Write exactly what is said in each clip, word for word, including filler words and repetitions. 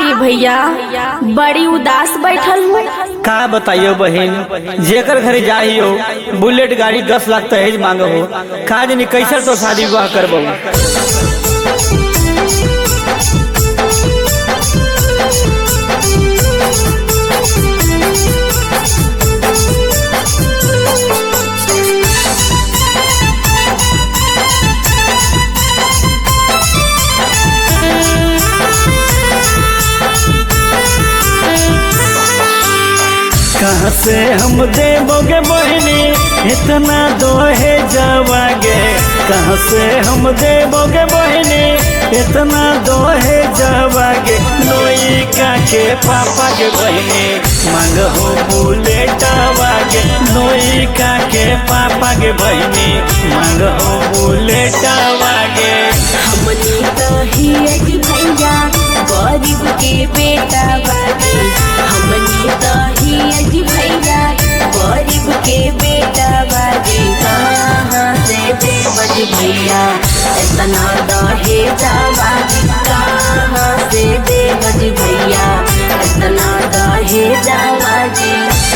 होई भैया, बड़ी उदास बैठल हूँ। का बताइयो बहन, जेकर घरे जाइयो बुलेट गाड़ी दस लाख दहेज मांगो हो, का जानी कैसे तो शादी विवाह करबो। कहाँ से हम देवोगे बहनी इतना दोहे जवागे, कहाँ से हम देवोगे बहनी इतना दोहे जवागे। लोई का के पापा के बहनी मांग हो बुलेट वागे, लोई का के पापा के बहनी मांग हो बुलेट वागे। हमनी तो ही अजी भैया गरीब के बेटा बागे, हमनी तो ही अजी भैया गरीब के बेटा बागे। कहाँ से देवज भैया इतना दहेज बागे, कहाँ से देवज भैया इतना दहेज बागे।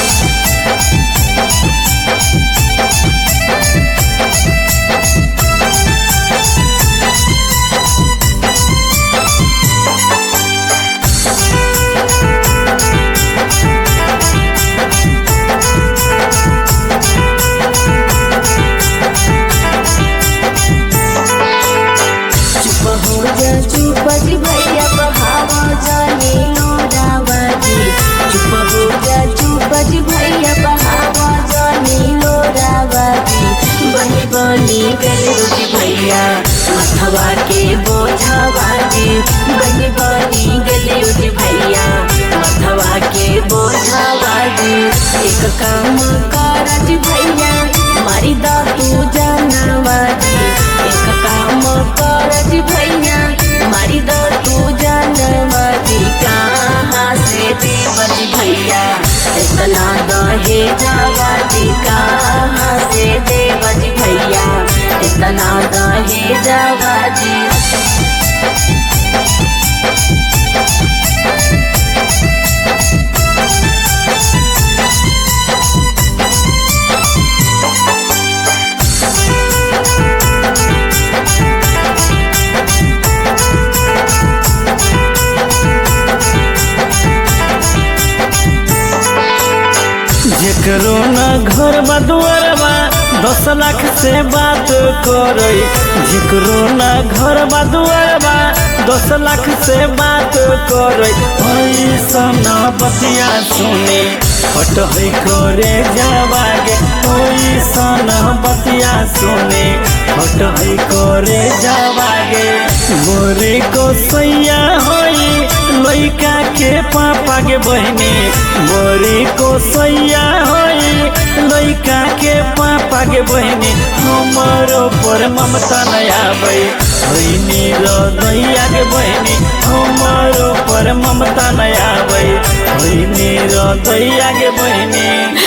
चुपज भैया बहावा जाने लोरावाजी, चुप हो जा चुपज भैया बहावा जाने लोरावाजी। बनी बनी गले उठी भैया मथवा के बोझावाजी, बनी बनी गले उठी भैया मथवा के बोझावाजी। एक काम करज भैया मारी दा तू जानवाजी, एक काम करज भैया मारी दो तू जानवाजी। कहाँ से देवज भैया इतना दहेज बाजी, कहाँ से देवज भैया इतना दहेज बाजी। जेकरो न घर बा दुआर बा दस लाख से बात करे, जेकरो न घर बा दुआर बा दस लाख से बात करे। ऐसन बतिया सुने हट है करे जावागे, ऐसन बतिया सुने हट है करे जावागे। गोरे को सैया होई लइका के पापा के बहनी, गोरे को सैया होई लइका के पापा के बहनी। हमारो पर ममता नया आवे होइनी दैया के बहनी, हमारो पर ममता नया आवे होइनी दैया के बहनी।